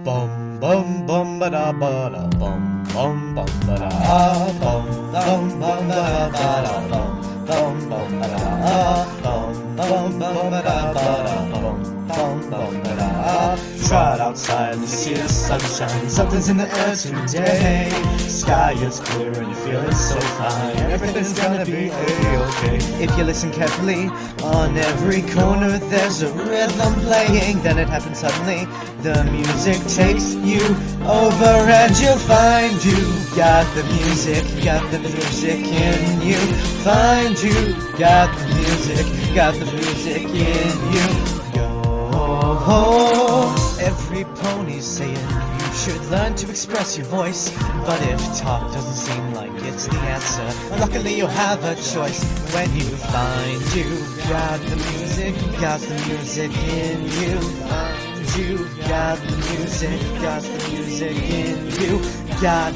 Bum bum bum ba da ba da bum bum bum ba da bum bum bum ba da bum bum bum ba da bum bum bum ba da bum bum bum ba da. Try it outside and see the sunshine. Something's in the air today. Sky is clear and you're feeling so fine. Everything's gonna be a-okay. If you listen carefully, on every corner there's a rhythm playing. Then it happens suddenly. The music takes you over and you'll find you got the music in you. Find you got the music in you. Go. Every pony's saying you should learn to express your voice. But if talk doesn't seem like it's the answer, luckily you have a choice. When you find you got the music in you. Find you got the music in you. Got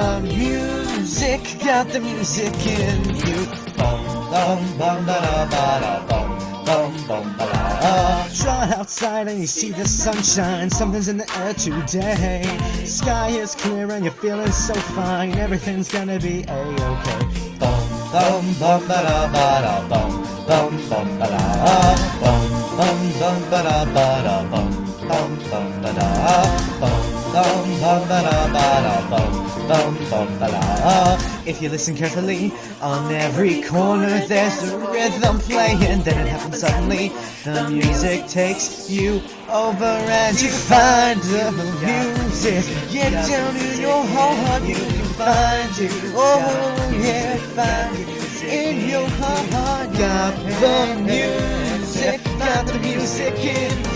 the music in you. Bum bum bum ba da ba da bum bum bum ba da. Try outside and you see the sunshine. Something's in the air today. Sky is clear and you're feeling so fine. Everything's gonna be a-okay. Bum bum bum ba da ba da bum bum bum ba da bum bum bum ba da ba da bum bum bum ba da bum bum bum ba da ba da bum bum bum ba da. If you listen carefully, on every corner there's a rhythm playing. Then it happens suddenly. The music takes you over and you find the music. Get down in your heart, you can find it. Oh yeah, find it in your heart. Got the music in